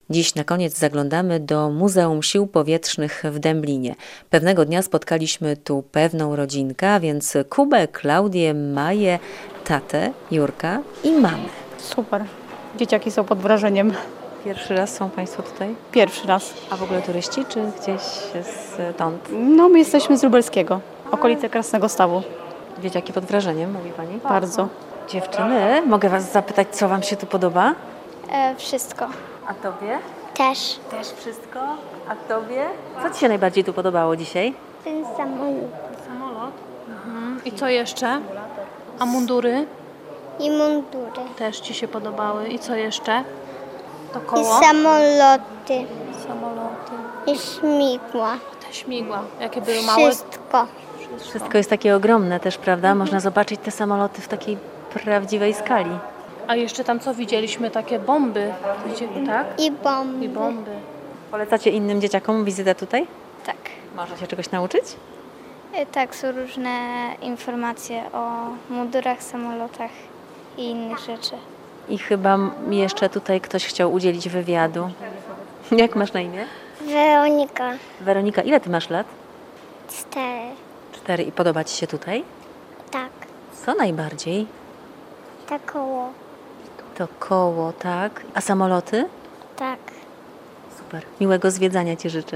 Dziś na koniec zaglądamy do Muzeum Sił Powietrznych w Dęblinie. Pewnego dnia spotkaliśmy tu pewną rodzinkę, a więc Kubę, Klaudię, Maję, tatę, Jurka i mamę. Super. Dzieciaki są pod wrażeniem. Pierwszy raz są Państwo tutaj? Pierwszy raz. A w ogóle turyści, czy gdzieś stąd? No, my jesteśmy z Lubelskiego, okolice Krasnego Stawu. Dzieciaki pod wrażeniem, mówi Pani? Bardzo. Dziewczyny, mogę Was zapytać, co Wam się tu podoba? Wszystko. A Tobie? Też. Też wszystko? A Tobie? Co Ci się najbardziej tu podobało dzisiaj? Ten samolot. Samolot. I co jeszcze? A mundury I mundury. też Ci się podobały. I co jeszcze? To I koło? samoloty. Samoloty. I śmigła. Te śmigła. Jakie były małe? Wszystko. Wszystko jest takie ogromne też, prawda? Można zobaczyć te samoloty w takiej prawdziwej skali. A jeszcze tam co widzieliśmy? Takie bomby. Tak? I bomby. I bomby. Polecacie innym dzieciakom wizytę tutaj? Tak. Można się czegoś nauczyć? Tak, są różne informacje o mundurach, samolotach i innych rzeczy. I chyba jeszcze tutaj ktoś chciał udzielić wywiadu. Jak masz na imię? Weronika. Weronika, ile Ty masz lat? 4. 4. I podoba Ci się tutaj? Tak. Co najbardziej? Tak koło. To koło, tak. A samoloty? Tak. Super. Miłego zwiedzania Ci życzę.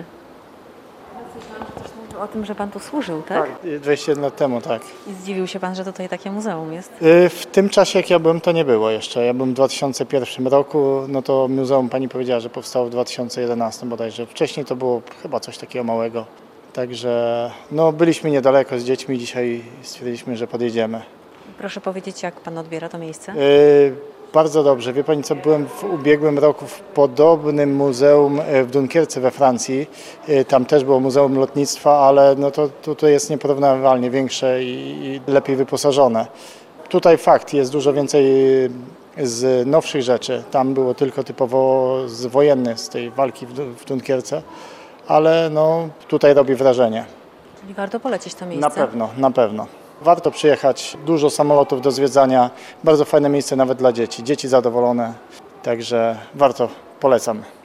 Coś mówił o tym, że Pan tu służył, tak? 21 lat temu, tak. I zdziwił się Pan, że tutaj takie muzeum jest? W tym czasie, jak ja byłem, to nie było jeszcze. Ja byłem w 2001 roku, no to muzeum pani powiedziała, że powstało w 2011 bodajże. Wcześniej to było chyba coś takiego małego. Także no, byliśmy niedaleko z dziećmi, dzisiaj stwierdziliśmy, że podjedziemy. Proszę powiedzieć, jak Pan odbiera to miejsce? Bardzo dobrze. Wie pani co, byłem w ubiegłym roku w podobnym muzeum w Dunkierce we Francji. Tam też było muzeum lotnictwa, ale no to tutaj jest nieporównywalnie większe i lepiej wyposażone. Tutaj fakt, jest dużo więcej z nowszych rzeczy. Tam było tylko typowo z wojennych, z tej walki w Dunkierce, ale no tutaj robi wrażenie. Czyli warto polecieć to miejsce? Na pewno. Warto przyjechać, dużo samolotów do zwiedzania, bardzo fajne miejsce nawet dla dzieci. Dzieci zadowolone, także warto, polecam.